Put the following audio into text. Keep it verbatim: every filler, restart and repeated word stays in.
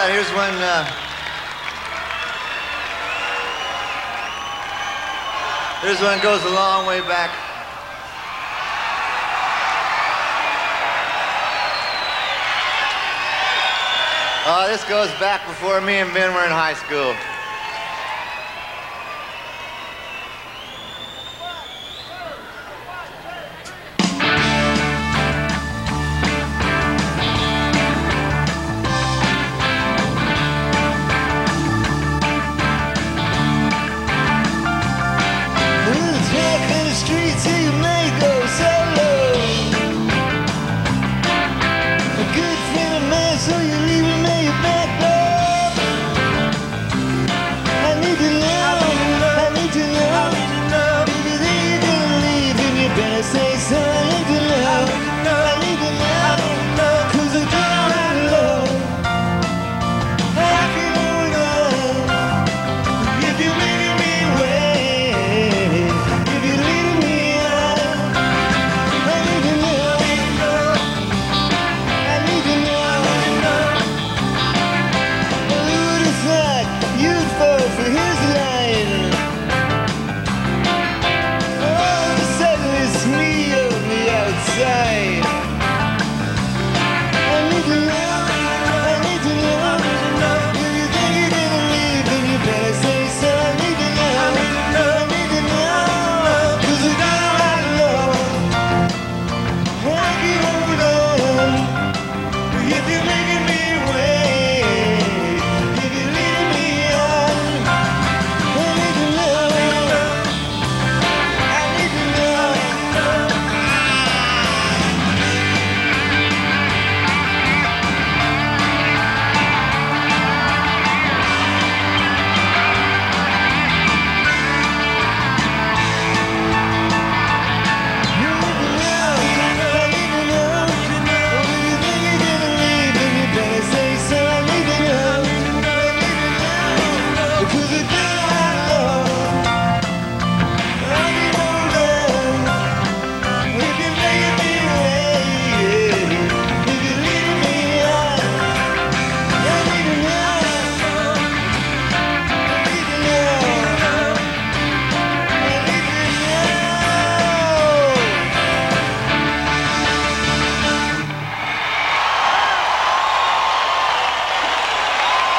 right, here's one. Uh, here's one goes a long way back. Uh, this goes back before me and Ben were in high school. Say so, I need to know.